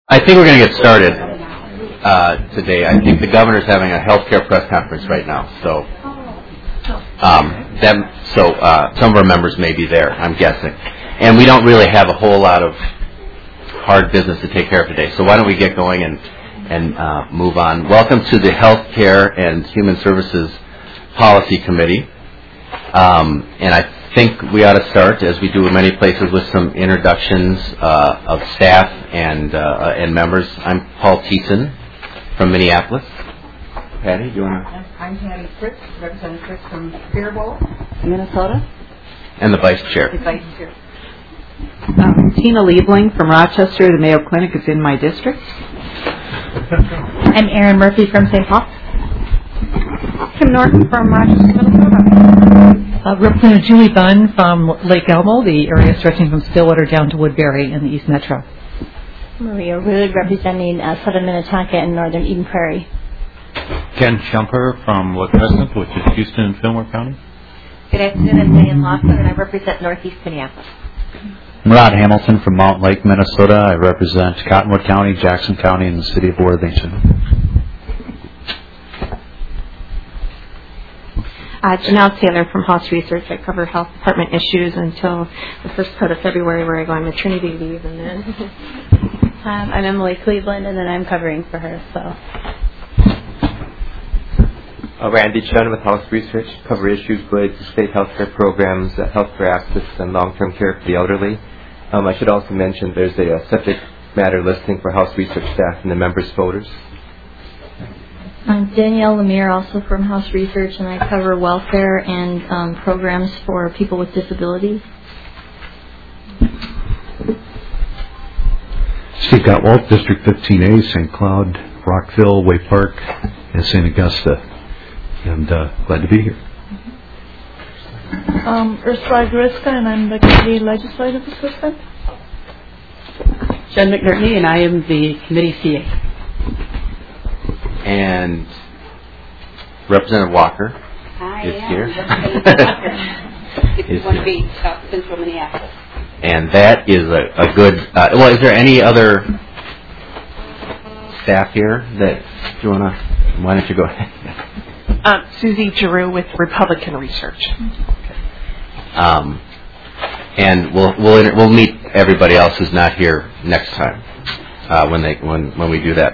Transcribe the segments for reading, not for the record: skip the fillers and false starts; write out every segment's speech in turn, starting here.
I think we're going to get started today. I think the governor's having a healthcare press conference right now, so some of our members may be there, I'm guessing. And we don't really have a whole lot of hard business to take care of today, so why don't we get going and move on. Welcome to the Healthcare and Human Services Policy Committee. And I think we ought to start, as we do in many places, with some introductions of staff and members. I'm Paul Thiessen from Minneapolis. Patty, do you want to? I'm Patty Fritz, Representative Fritz from Faribault, Minnesota. And the Vice Chair. The Vice Chair. Tina Liebling from Rochester. The Mayo Clinic is in my district. I'm Erin Murphy from St. Paul. Kim Norton from Rochester, Minnesota. Representative Julie Bunn from Lake Elmo, the area stretching from Stillwater down to Woodbury in the East Metro. Maria Rood representing Southern Minnetonka and Northern Eden Prairie. Ken Shumper from La Crescent, which is Houston and Fillmore County. Good afternoon, I'm Diane Loeffler, and I represent Northeast Minneapolis. I'm Rod Hamilton from Mountain Lake, Minnesota. I represent Cottonwood County, Jackson County, and the city of Worthington. Janelle Taylor from House Research. I cover health department issues until the first part of February, where I go on maternity leave, and then I'm Emily Cleveland, and then I'm covering for her. So, Randy Chun with House Research, cover issues related to state healthcare programs, healthcare access, and long-term care for the elderly. I should also mention there's a subject matter listing for House Research staff in the members' folders. I'm Danielle Lemire, also from House Research, and I cover welfare and programs for people with disabilities. Steve Gottwald, District 15A, St. Cloud, Rockville, Way Park, and St. Augusta. And glad to be here. Ursula Goriska, and I'm the Committee Legislative Assistant. Jen McNerney, and I am the Committee CA. And Representative Walker is here. If you want to be South Central Minneapolis. And that is a good. Is there any other staff here that you want to? Why don't you go ahead? Susie Giroux with Republican Research. Okay. And we'll meet everybody else who's not here next time when we do that.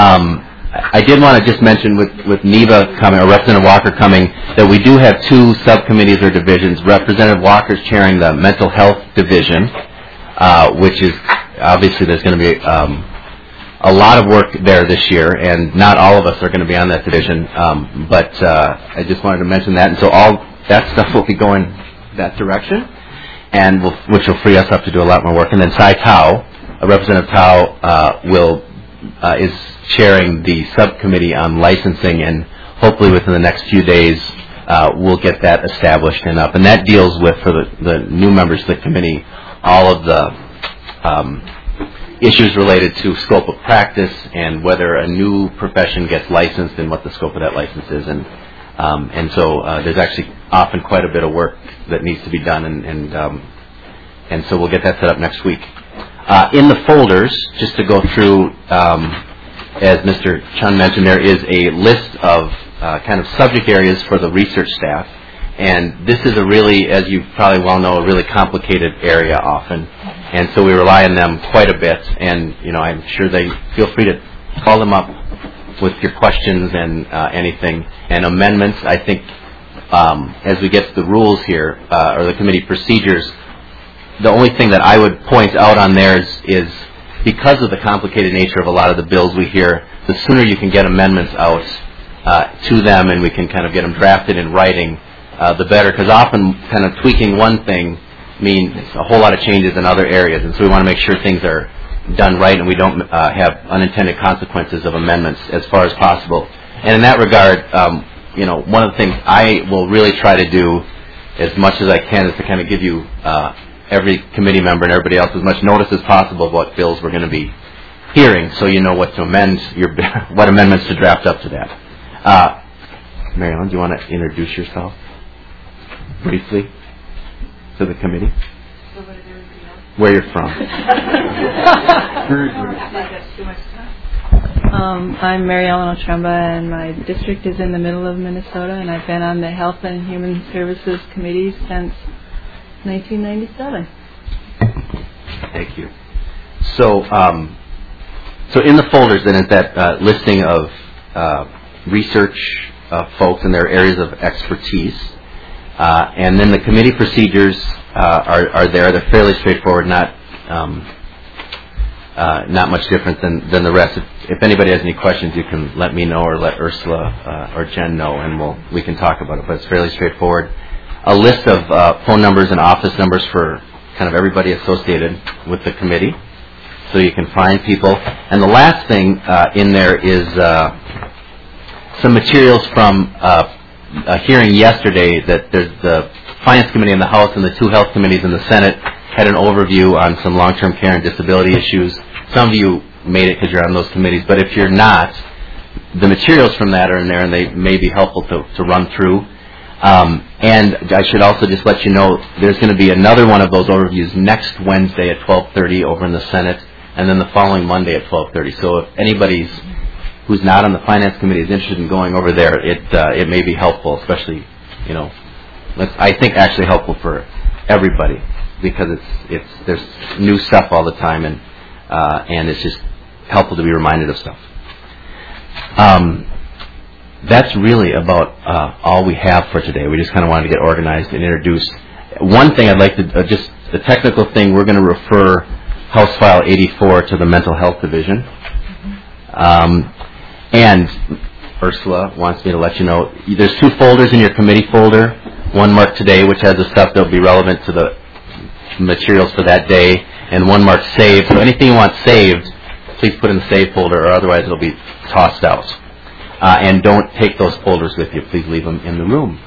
I did want to just mention with Neva coming, or Representative Walker coming, that we do have two subcommittees or divisions. Representative Walker is chairing the Mental Health Division, which is obviously there's going to be a lot of work there this year, and not all of us are going to be on that division. But I just wanted to mention that, and so all that stuff will be going that direction, and which will free us up to do a lot more work. And then Cy Tao, Representative Tao, is chairing the subcommittee on licensing, and hopefully within the next few days we'll get that established and up. And that deals with, for the new members of the committee, all of the issues related to scope of practice and whether a new profession gets licensed and what the scope of that license is. And so there's actually often quite a bit of work that needs to be done, and so we'll get that set up next week. In the folders, just to go through, as Mr. Chun mentioned, there is a list of kind of subject areas for the research staff. And this is a really, as you probably well know, a really complicated area often. And so we rely on them quite a bit. And, I'm sure they feel free to call them up with your questions and anything. And amendments, I think, as we get to the rules here, or the committee procedures, the only thing that I would point out on there is because of the complicated nature of a lot of the bills we hear, the sooner you can get amendments out to them and we can kind of get them drafted in writing, the better, because often kind of tweaking one thing means a whole lot of changes in other areas, and so we want to make sure things are done right and we don't have unintended consequences of amendments as far as possible. And in that regard, one of the things I will really try to do as much as I can is to kind of give you every committee member and everybody else as much notice as possible of what bills we're going to be hearing, so you know what to amend, what amendments to draft up to that. Marilyn, do you want to introduce yourself briefly to the committee? where you're from. I'm Mary Ellen Otremba, and my district is in the middle of Minnesota, and I've been on the Health and Human Services Committee since 1997. Thank you. So, so in the folders then is that listing of research folks and their areas of expertise, and then the committee procedures are there. They're fairly straightforward, not much different than the rest. If anybody has any questions, you can let me know or let Ursula or Jen know, and we can talk about it. But it's fairly straightforward. A list of phone numbers and office numbers for kind of everybody associated with the committee, so you can find people. And the last thing in there is some materials from a hearing yesterday that there's the Finance Committee in the House and the two Health Committees in the Senate had an overview on some long-term care and disability issues. Some of you made it because you're on those committees, but if you're not, the materials from that are in there, and they may be helpful to run through. And I should also just let you know there's going to be another one of those overviews next Wednesday at 12:30 over in the Senate, and then the following Monday at 12:30. So if anybody's who's not on the Finance Committee is interested in going over there, it may be helpful, especially, I think actually helpful for everybody, because there's new stuff all the time, and it's just helpful to be reminded of stuff. That's really about all we have for today. We just kind of wanted to get organized and introduced. One thing I'd like to, just the technical thing, we're going to refer House File 84 to the Mental Health Division. And Ursula wants me to let you know, there's two folders in your committee folder. One marked today, which has the stuff that will be relevant to the materials for that day, and one marked saved. So anything you want saved, please put in the save folder, or otherwise it'll be tossed out. And don't take those folders with you. Please leave them in the room.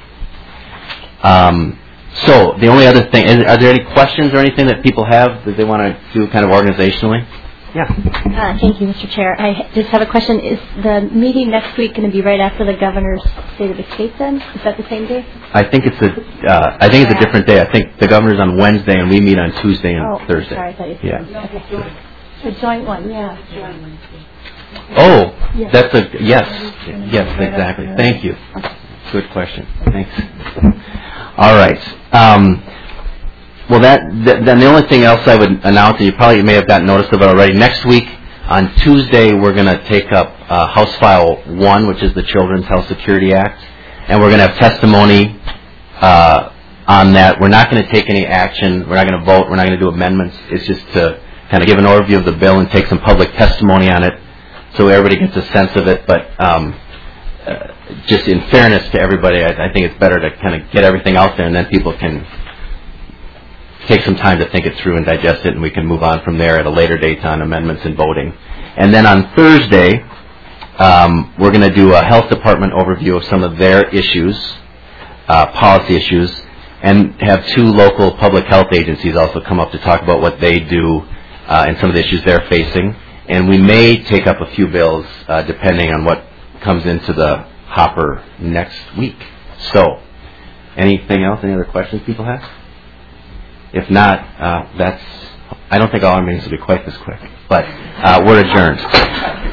So the only other thing, are there any questions or anything that people have that they want to do kind of organizationally? Yeah. Thank you, Mr. Chair. I just have a question. Is the meeting next week going to be right after the governor's State of the State then? Is that the same day? I think it's a different day. I think the governor's on Wednesday and we meet on Tuesday and Thursday. Sorry, I thought you said okay. The joint one, yeah. Oh, that's yes, exactly. Thank you. Good question. Thanks. All right. Well, then the only thing else I would announce, and you probably may have gotten notice of it already, next week on Tuesday we're going to take up House File 1, which is the Children's Health Security Act, and we're going to have testimony on that. We're not going to take any action. We're not going to vote. We're not going to do amendments. It's just to kind of give an overview of the bill and take some public testimony on it so everybody gets a sense of it. But just in fairness to everybody, I think it's better to kind of get everything out there, and then people can take some time to think it through and digest it, and we can move on from there at a later date on amendments and voting. And then on Thursday, we're going to do a health department overview of some of their issues, policy issues, and have two local public health agencies also come up to talk about what they do and some of the issues they're facing. And we may take up a few bills depending on what comes into the hopper next week. So, anything else? Any other questions people have? If not, I don't think all our meetings will be quite this quick, but we're adjourned.